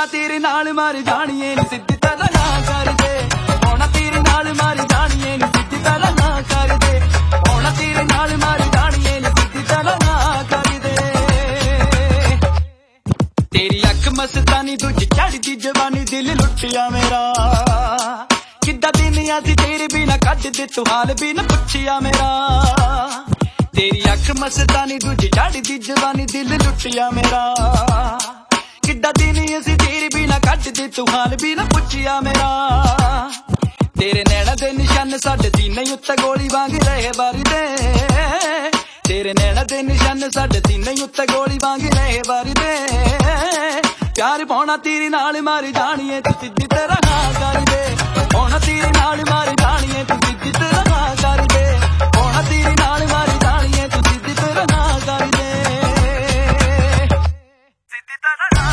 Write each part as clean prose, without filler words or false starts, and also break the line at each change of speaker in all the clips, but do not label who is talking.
पाना तेरे नाल मार जानिए नी सीधी तरह ना कर दे पाना तेरे नाल मार जानिए नी सीधी तरह ना कर दे पाना तेरे नाल मार जानिए नी सीधी तरह ना कर दे तेरी अख मस्तानी दूजी चढ़दी जवानी दिल लुटिया मेरा किद्दा दिन असी तेरे बिना कट दे तू हाल भी न पुछिया मेरा तेरी अख मस्तानी दूजी चढ़दी जवानी दिल लुटिया मेरा किद्दा दिन असी तेरे बिना कट दे तू हाल भी न पुछिया मेरा तेरे नैना दे निशान साडे सीने उत्ते गोली वांग रहे बारी दे तेरे नैना दे निशान साडे सीने उत्ते गोली वांग रहे बारी दे प्यार पाना तेरे नाल मार जानिए तू सीधी तरह ना कर दे पाना तेरे नाल मार जानिए तू सीधी तरह ना कर दे पाना तेरे नाल मार जानिए तू सीधी तरह ना कर दे सीधी तरह ना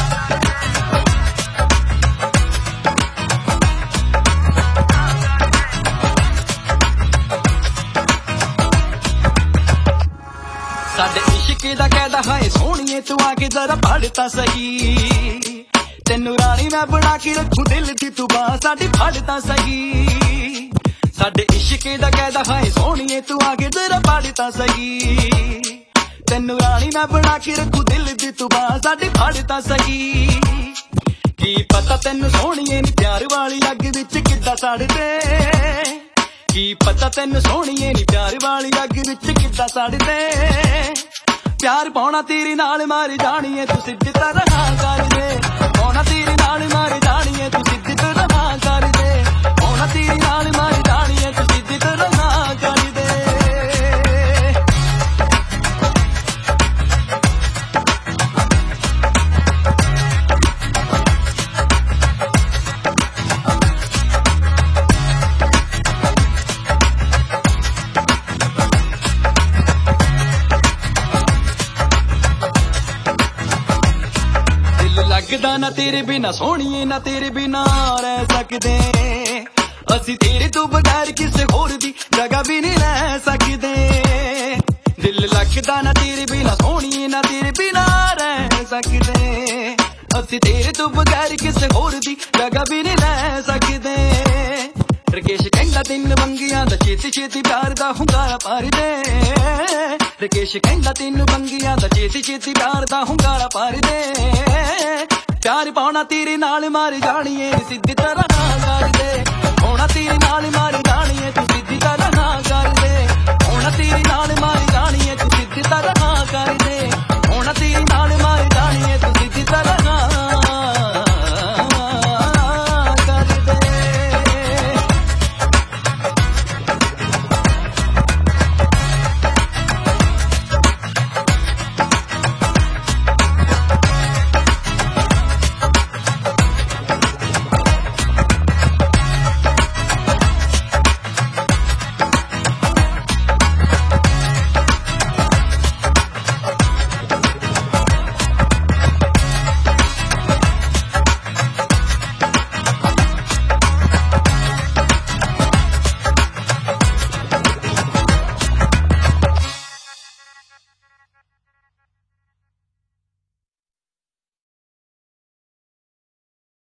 साडे इश्क दा कहदा है सोहणिए तू आके जरा पढ़ता सही तेनू रानी मैं बना के रखूं दिल दी तू बांह साडी फड़ता सही साडे इश्क दा कहदा है सोहणिए तू आके जरा पढ़ता सही तेनू रानी मैं बना के रखूं दिल दी तू बांह साडी फड़ता सही की पता तेनू सोहणिए नी प्यार वाली अग विच किद्दां सड़दे की पता तेनू सोहणिए नी प्यार वाली अग विच किद्दां सड़दे प्यार पाना तेरे नाल मार जानिए तू सीधी तरह ना कर दे पाना तेरे नाल मार जानिए तू सीधी तरह ना कर दे पाना तेरे नाल मार जानिए तू सीधी तरह ना कर दे लगदा ना तेरे बिना सोहणिए ना तेरे बिना रह सकदे असी तेरे तो बगैर किसे होर दी जगह भी नहीं रह सकदे दिल लगदा ना तेरे बिना सोहणिए ना तेरे बिना रह सकदे असी तेरे तो बगैर किसे होर दी जगह भी नहीं रह सकदे रकेश कहंदा तीन बंगियां दा छेती छेती प्यार दा हुंगारा भर दे रकेश कहंदा तीन बंगियां दा छेती छेती प्यार दा हुंगारा भर दे प्यार पाना तेरे नाल मार जानिए सीधी तरह ना कर दे पाना तेरे नाल मार जानिए तू